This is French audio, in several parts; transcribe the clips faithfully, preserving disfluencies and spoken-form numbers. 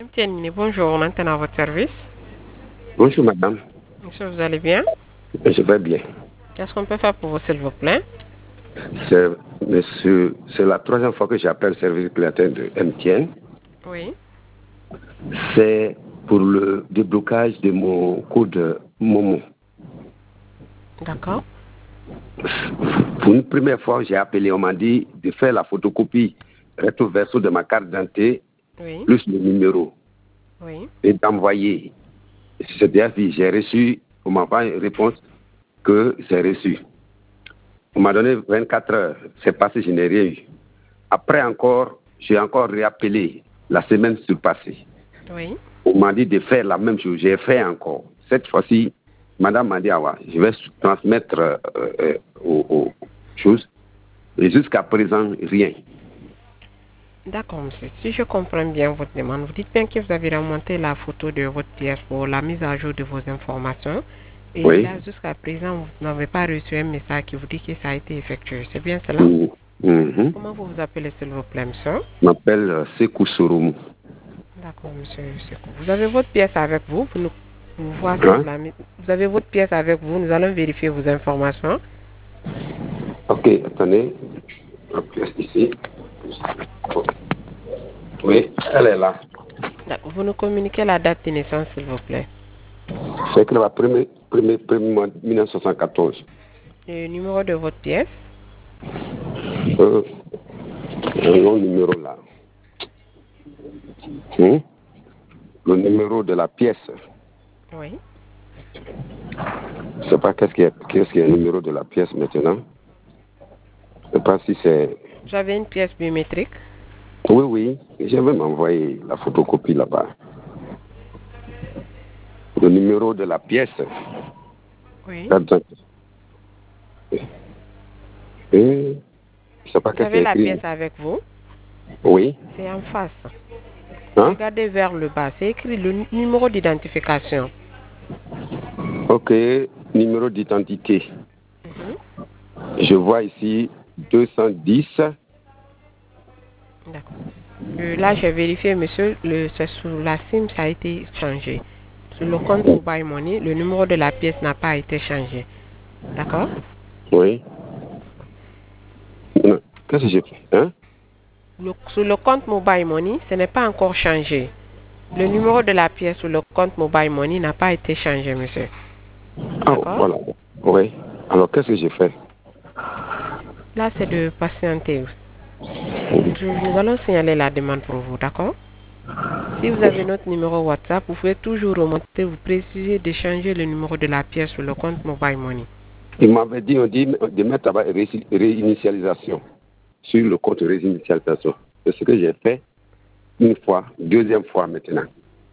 Tienine, bonjour, maintenant à votre service. Bonjour madame. Monsieur, vous allez bien? Je vais bien. Qu'est-ce qu'on peut faire pour vous, s'il vous plaît? C'est monsieur, c'est la troisième fois que j'appelle le service clientèle de M T N. Oui. C'est pour le déblocage de mon code Momo. D'accord. Pour une première fois, j'ai appelé, on m'a dit de faire la photocopie recto verso de ma carte d'identité, Oui. plus le numéro, Oui. et d'envoyer. C'est bien vu, j'ai reçu, on m'a pas une réponse que j'ai reçu. On m'a donné vingt-quatre heures, c'est passé, je n'ai rien eu. Après encore, j'ai encore réappelé la semaine surpassée. Oui. On m'a dit de faire la même chose, j'ai fait encore. Cette fois-ci, madame m'a dit, ah ouais, je vais transmettre euh, euh, aux, aux choses. Et jusqu'à présent, rien. D'accord, monsieur. Si je comprends bien votre demande, vous dites bien que vous avez remonté la photo de votre pièce pour la mise à jour de vos informations. Et Oui. là, jusqu'à présent, vous n'avez pas reçu un message qui vous dit que ça a été effectué. C'est bien cela? Mm -hmm. Comment vous vous appelez, s'il vous plaît, monsieur? Je m'appelle euh, Sekou Soroumou. D'accord, monsieur Sekou. Vous avez votre pièce avec vous pour nous pour voir si Hein? vous, la, vous avez votre pièce avec vous. Nous allons vérifier vos informations. Ok, attendez. La pièce ici. Oui, elle est là. Vous nous communiquez la date de naissance, s'il vous plaît. C'est que le premier, premier, premier mois mille neuf cent soixante-quatorze. Le numéro de votre pièce. Euh, un long numéro là. Hmm? Le numéro de la pièce. Oui. Je ne sais pas qu'est-ce qui est, qu'est-ce qui est le numéro de la pièce maintenant. Je ne sais pas si c'est... Vous avez une pièce biométrique? Oui, oui. Je vais m'envoyer la photocopie là-bas. Le numéro de la pièce. Oui. Attends. Et... Je sais pas Vous qu'est-ce qui avez est la écrit. pièce avec vous? Oui. C'est en face. Hein? Regardez vers le bas. C'est écrit le numéro d'identification. Ok. Numéro d'identité. Mhm. Je vois ici deux cent dix. D'accord. Euh, là, j'ai vérifié, monsieur, le, c'est sous la SIM, ça a été changé. Sur le compte Mobile Money, le numéro de la pièce n'a pas été changé. D'accord? Oui. Non. Qu'est-ce que j'ai fait? Hein? Le, sur le compte Mobile Money, ce n'est pas encore changé. Le numéro de la pièce sur le compte Mobile Money n'a pas été changé, monsieur. Ah, D'accord? voilà. Oui. Alors, qu'est-ce que j'ai fait? Là, c'est de patienter. Je- nous allons signaler la demande pour vous, d'accord? Si vous avez notre numéro WhatsApp, vous pouvez toujours remonter, vous préciser de changer le numéro de la pièce sur le compte Mobile Money. Il m'avait dit, on dit de mettre là-bas ré- réinitialisation sur le compte réinitialisation. C'est ce que j'ai fait une fois, deuxième fois maintenant.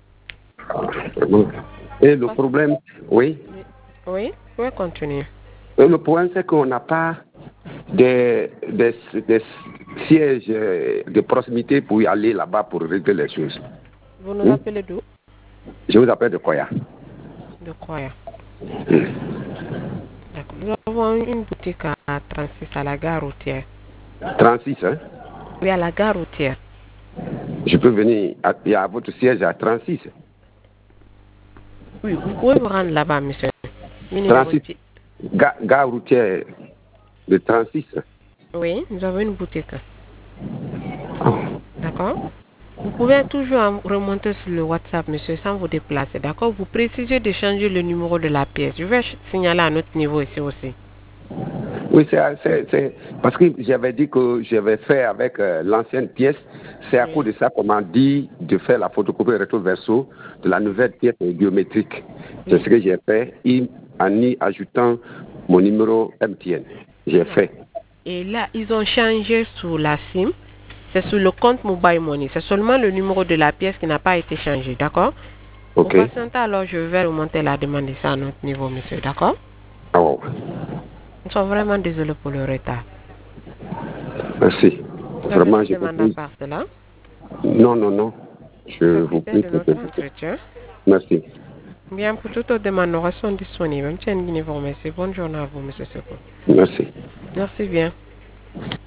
Et le problème, oui, Oui, vous pouvez continuer. et le problème c'est qu'on n'a pas des, des, des sièges euh, de proximité pour y aller là-bas pour régler les choses. Vous nous Hmm? appelez d'où? Je vous appelle de Koya. De Croya. Hmm. D'accord. Nous avons une boutique à trente-six à la gare routière. trente-six, hein? Oui, à la gare routière. Je peux venir à, à votre siège à trente-six. Oui, vous pouvez vous rendre là-bas, monsieur. Venez de votre trente-six, pied. ga- gare routière de trente-six. Oui, nous avons une boutique. Oh. D'accord? Vous pouvez toujours en- remonter sur le WhatsApp, monsieur, sans vous déplacer. D'accord? Vous précisez de changer le numéro de la pièce. Je vais ch- signaler à notre niveau ici aussi. Oui, c'est, c'est, c'est parce que j'avais dit que j'avais fait avec euh, l'ancienne pièce. C'est à Oui. cause de ça qu'on m'a dit de faire la photocopie recto verso de la nouvelle pièce biométrique. C'est Oui. ce que j'ai fait en y ajoutant mon numéro M T N. J'ai fait. Et là, ils ont changé sur la SIM. C'est sur le compte Mobile Money. C'est seulement le numéro de la pièce qui n'a pas été changé. D'accord? Pour OK. patienter, alors je vais remonter la demande ici à notre niveau, monsieur. D'accord? Ah bon. Nous sommes vraiment désolés pour le retard. Merci. Vous avez Vraiment, une je vous demande à prie. part cela? Non, non, non. Je vous Profitez prie. de notre entretien. Merci. Bien, pour toute autre demande, nous restons disponibles. Tiens, vous remercie. Bonne journée à vous, monsieur Sekou. Merci. Merci bien.